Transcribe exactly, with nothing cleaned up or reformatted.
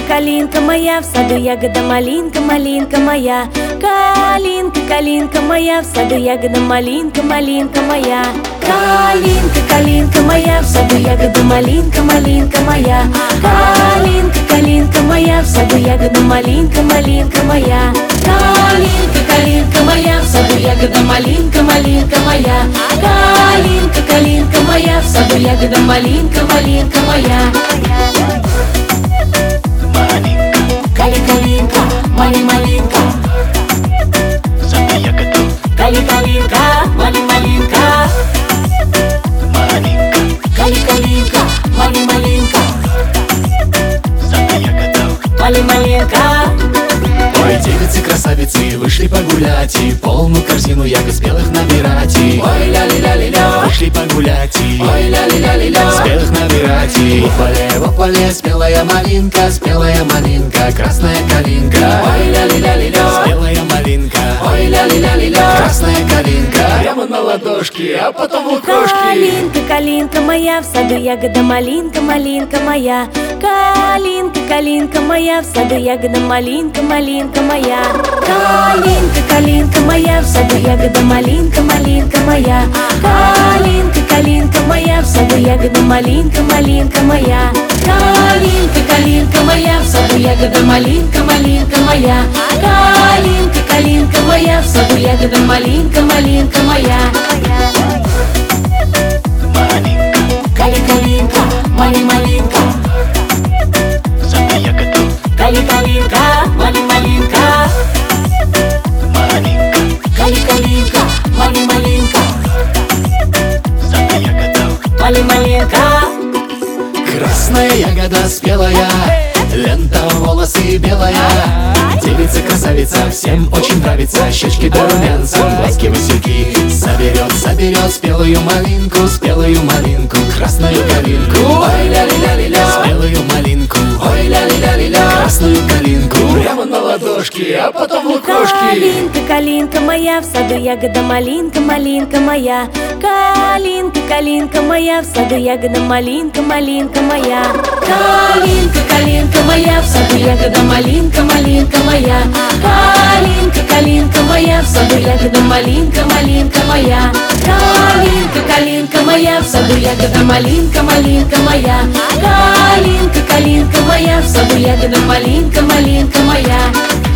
калинка моя, в саду ягода малинка, малинка моя. Калинка, калинка моя, в саду ягода малинка, малинка моя. Калинка, калинка моя, в саду ягода малинка, малинка моя. Калинка, калинка моя, в саду ягода малинка, малинка моя. Калинка, калинка моя, в саду ягода малинка, малинка моя. Калинка, калинка моя, в саду ягода малинка, малинка моя. Кали-калинка, мали-малинка, в саду ягода кали-калинка, мали-малинка, маленька, кали-калинка, мали-малинка, в саду ягода мали-малинка. Ой, девицы, красавицы, вышли погулять и полную корзину ягод спелых набирать и Ой, ля-ли-ля-ли-ля, вышли погулять и ой, ля-ли-ля-ли-ля. спелых набирать и в поле, в поле спелая малинка, спелая малинка, красная калинка. Ой, ля-ли-ля-ли-ля, Спелая малинка, ой, ля-ли-ля-ли-ля. красная калинка, прямо на ладошки, а потом в ладошки. Калинка, калинка моя, в саду ягода малинка, малинка моя. Калинка, калинка моя, в саду ягода малинка, малинка моя. Калинка, калинка моя, в саду ягода малинка, малинка моя. Калинка, калинка моя, в саду ягода малинка, малинка моя. Калинка, калинка моя, в саду ягода малинка, малинка моя. Калинка, калинка моя, в саду ягода малинка, малинка моя. маленька, Кали-калинка, мали-малинка, в саду ягода кали-калинка, мали-малинка, маленька, кали-калинка, мали-малинка, в саду ягода мали-малинка. Красная ягода спелая, лента волосы белая. Девица, красавица, всем очень нравится. Щечки до румянцем, глазки васильки. Соберет, соберет спелую малинку, спелую малинку, красную калинку. Ой, ля-ли-ля-ли-ля, Спелую малинку, ой, ля-ли-ля-ли-ля. красную калинку, прямо на ладошки, а потом в ладошки. Калинка, калинка моя, в саду ягода малинка, малинка моя. Калинка, калинка моя, в саду ягода малинка, малинка моя. Калинка, калинка моя, в саду ягода малинка, малинка моя. Калинка, калинка моя, в саду ягода малинка, малинка моя. Калинка, калинка моя, в саду ягода малинка, малинка моя. Калинка, калинка моя, в саду ягода малинка, малинка моя.